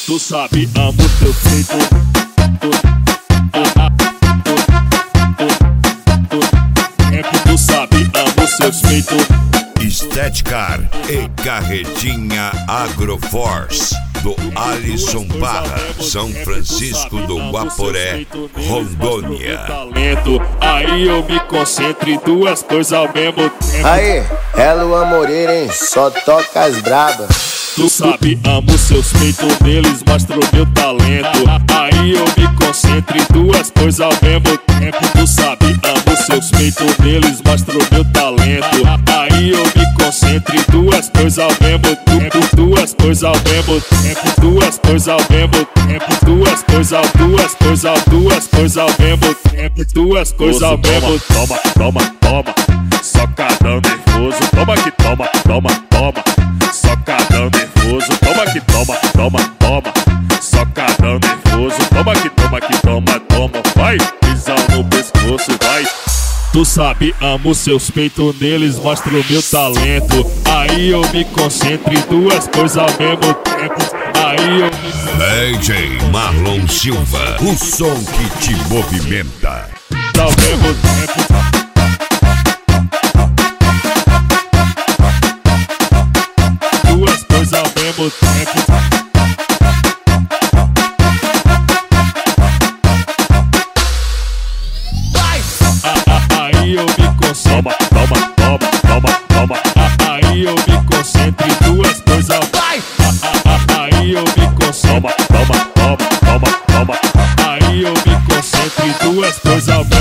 Tu sabe, amo teu peito. É que tu sabe, amo seus peitos. Estética e Carretinha Agroforce do Alisson Barra, São Francisco do Guaporé, Rondônia. Aí eu me concentro em duas coisas ao mesmo tempo. Aí, é Luan Moreira, hein? Só toca as brabas. Tu sabe, amo seus peitos, neles mostro meu talento. Aí eu me concentro em duas coisas ao mesmo tempo. Tu sabe, amo seus peitos, neles mostro meu talento. Aí eu me concentro em duas coisas ao mesmo tempo. Duas coisas ao mesmo tempo. Duas coisas ao mesmo tempo. Duas coisas ao mesmo tempo. Duas coisas ao mesmo tempo. Toma, toma, toma. Socadão nervoso. Toma que toma, toma, toma. Socadão nervoso. Toma que toma, toma, toma. Socadão nervoso. Toma que toma, toma. Vai, pisão no pescoço, vai. Tu sabe, amo seus peitos, neles mostro meu talento. Aí eu me concentro em duas coisas ao mesmo tempo. Aí eu me DJ Marlon Silva, o som que te movimenta. ao mesmo tempo. Duas coisas ao mesmo tempo. Aí eu me concentro. Toma, toma, toma, toma. Aí eu me concentro em duas coisas. Aí eu me concentro. Toma, toma, toma, toma, toma. Aí eu me concentro em duas coisas.